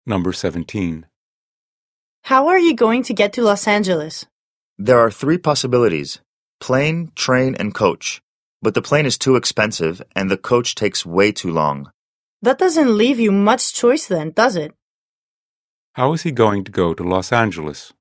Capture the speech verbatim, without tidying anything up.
Number seventeen. How are you going to get to Los Angeles? There are three possibilities: plane, train, and coach. But the plane is too expensive and the coach takes way too long. That doesn't leave you much choice then, does it? How is he going to go to Los Angeles?